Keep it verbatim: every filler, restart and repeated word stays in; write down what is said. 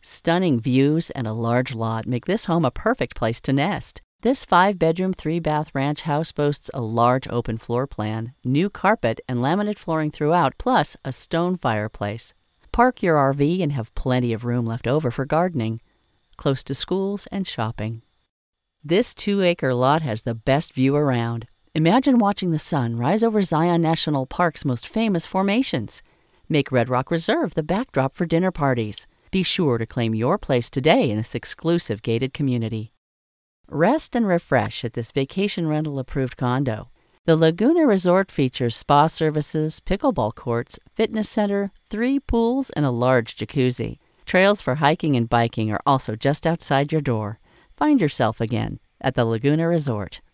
Stunning views and a large lot make this home a perfect place to nest. This five-bedroom, three-bath ranch house boasts a large open floor plan, new carpet and laminate flooring throughout, plus a stone fireplace. Park your R V and have plenty of room left over for gardening, close to schools and shopping. This two-acre lot has the best view around. Imagine watching the sun rise over Zion National Park's most famous formations. Make Red Rock Reserve the backdrop for dinner parties. Be sure to claim your place today in this exclusive gated community. Rest and refresh at this vacation rental-approved condo. The Laguna Resort features spa services, pickleball courts, fitness center, three pools, and a large jacuzzi. Trails for hiking and biking are also just outside your door. Find yourself again at the Laguna Resort.